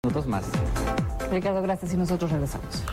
Minutos más. Ricardo, gracias y nosotros regresamos.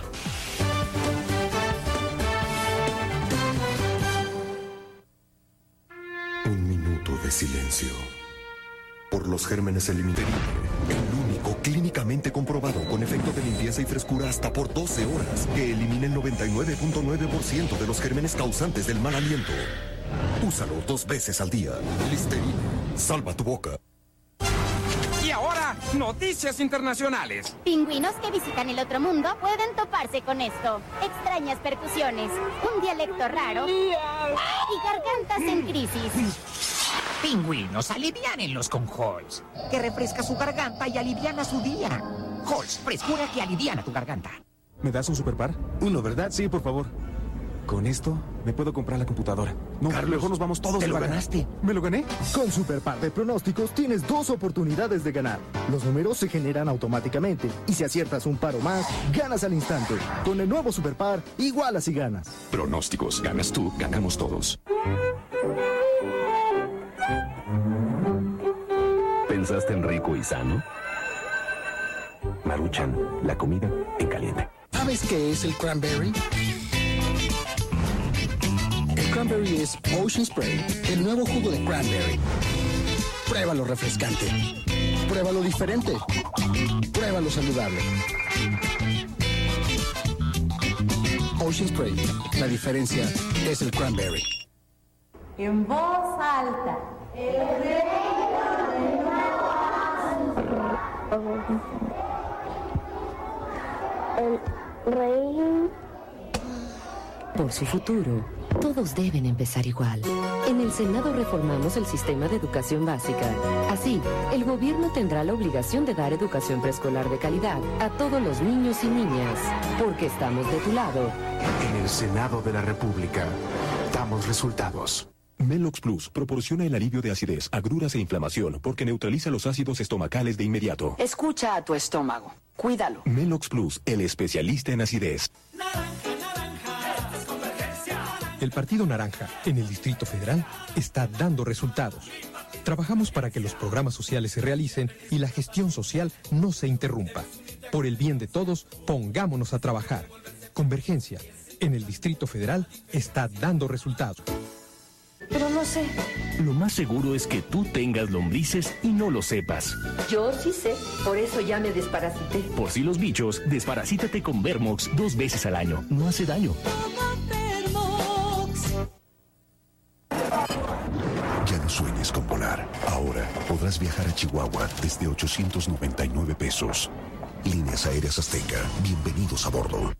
Un minuto de silencio. Por los gérmenes eliminados. El único clínicamente comprobado con efecto de limpieza y frescura hasta por 12 horas que elimina el 99.9% de los gérmenes causantes del mal aliento. Úsalo 2 veces al día. Listerine. Salva tu boca. Y ahora, noticias internacionales. Pingüinos que visitan el otro mundo pueden toparse con esto. Extrañas percusiones, un dialecto raro y gargantas en crisis. Pingüinos, aliviánenlos con Halls, que refresca su garganta y aliviana su día. Halls, frescura que aliviana tu garganta. ¿Me das un superpar? Uno, ¿verdad? Sí, por favor. Con esto me puedo comprar la computadora. No, Carlos, mejor nos vamos todos. ¿te lo ganaste? ¿Me lo gané? Con Superpar de pronósticos tienes 2 oportunidades de ganar. Los números se generan automáticamente y si aciertas un par o más, ganas al instante. Con el nuevo Superpar, igualas y ganas. Pronósticos. Ganas tú, ganamos todos. ¿Pensaste en rico y sano? Maruchan, la comida en caliente. ¿Sabes qué es el cranberry? El cranberry es Ocean Spray, el nuevo jugo de cranberry. Pruébalo refrescante. Pruébalo diferente. Pruébalo saludable. Ocean Spray, la diferencia es el cranberry. En voz alta. El rey El rey. Por su futuro, todos deben empezar igual. En el Senado reformamos el sistema de educación básica. Así, el gobierno tendrá la obligación de dar educación preescolar de calidad a todos los niños y niñas, porque estamos de tu lado. En el Senado de la República, damos resultados. Melox Plus proporciona el alivio de acidez, agruras e inflamación porque neutraliza los ácidos estomacales de inmediato. Escucha a tu estómago. Cuídalo. Melox Plus, el especialista en acidez. El Partido Naranja, en el Distrito Federal, está dando resultados. Trabajamos para que los programas sociales se realicen y la gestión social no se interrumpa. Por el bien de todos, pongámonos a trabajar. Convergencia, en el Distrito Federal, está dando resultados. Pero no sé. Lo más seguro es que tú tengas lombrices y no lo sepas. Yo sí sé, por eso ya me desparasité. Por si los bichos, desparasítate con Vermox 2 veces al año. No hace daño. Ya no sueñes con volar. Ahora podrás viajar a Chihuahua desde 899 pesos. Líneas Aéreas Azteca, bienvenidos a bordo.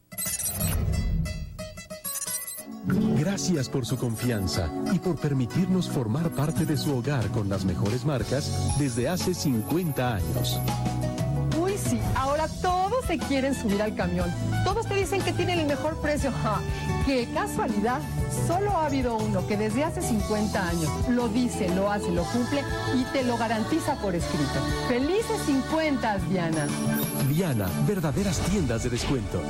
Gracias por su confianza y por permitirnos formar parte de su hogar con las mejores marcas desde hace 50 años. Uy, sí, ahora todos se quieren subir al camión. Todos te dicen que tienen el mejor precio. ¡Ja! ¡Qué casualidad! Solo ha habido uno que desde hace 50 años lo dice, lo hace, lo cumple y te lo garantiza por escrito. ¡Felices 50, Diana! Diana, verdaderas tiendas de descuento.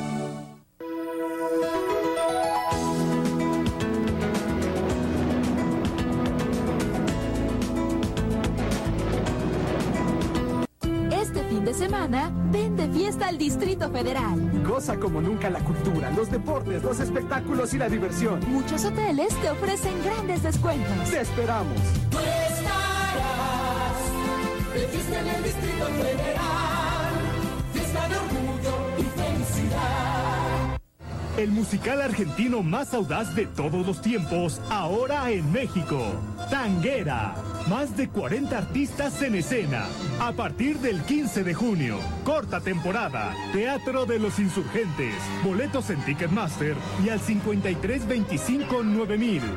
De semana, ven de fiesta al Distrito Federal. Goza como nunca la cultura, los deportes, los espectáculos y la diversión. Muchos hoteles te ofrecen grandes descuentos. ¡Te esperamos! Tú estarás de fiesta en el Distrito Federal, fiesta de orgullo y felicidad. El musical argentino más audaz de todos los tiempos, ahora en México. Tanguera. Más de 40 artistas en escena. A partir del 15 de junio. Corta temporada. Teatro de los Insurgentes. Boletos en Ticketmaster y al 5325-9000.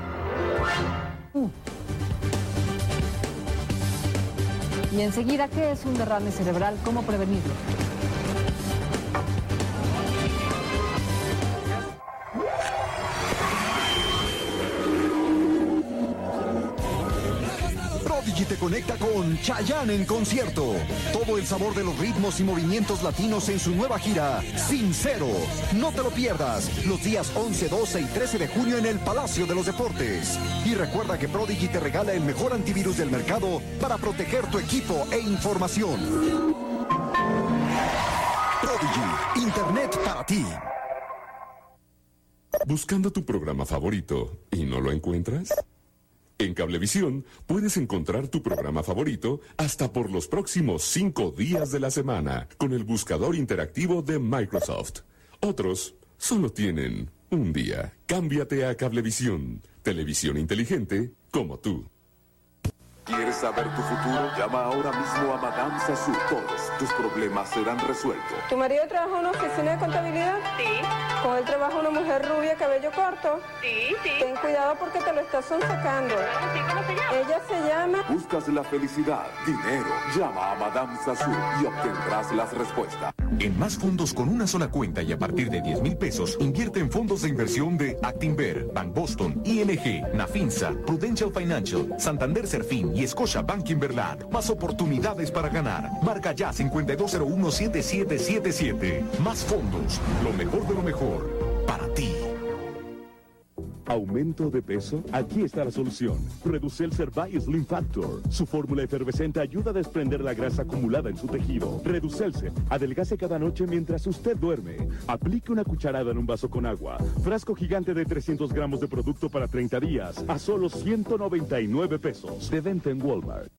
Y enseguida, ¿qué es un derrame cerebral? ¿Cómo prevenirlo? Prodigy te conecta con Chayanne en concierto. Todo el sabor de los ritmos y movimientos latinos en su nueva gira, Sincero. No te lo pierdas, los días 11, 12 y 13 de junio en el Palacio de los Deportes. Y recuerda que Prodigy te regala el mejor antivirus del mercado para proteger tu equipo e información. para ti. ¿Buscando tu programa favorito y no lo encuentras? En Cablevisión puedes encontrar tu programa favorito hasta por los próximos 5 días de la semana con el buscador interactivo de Microsoft. Otros solo tienen un día. Cámbiate a Cablevisión. Televisión inteligente como tú. ¿Quieres saber tu futuro? Llama ahora mismo a Madame Sassou. Todos tus problemas serán resueltos. ¿Tu marido trabaja en una oficina de contabilidad? Sí. ¿Con él trabaja una mujer rubia, cabello corto? Sí. Ten cuidado porque te lo estás sonsacando. Sí, ¿cómo se llama? Ella se llama... Buscas la felicidad, dinero. Llama a Madame Sassou y obtendrás las respuestas. En Más Fondos con una sola cuenta y a partir de 10,000 pesos, invierte en fondos de inversión de Actinver, Bank Boston, ING, Nafinsa, Prudential Financial, Santander Serfín y Scotia Bank Inverland. Más oportunidades para ganar. Marca ya 5201-7777. Más Fondos. Lo mejor de lo mejor. Para ti. ¿Aumento de peso? Aquí está la solución. Reducel Cervay Slim Factor. Su fórmula efervescente ayuda a desprender la grasa acumulada en su tejido. Reducelce. Adelgace cada noche mientras usted duerme. Aplique una cucharada en un vaso con agua. Frasco gigante de 300 gramos de producto para 30 días a solo 199 pesos. De venta en Walmart.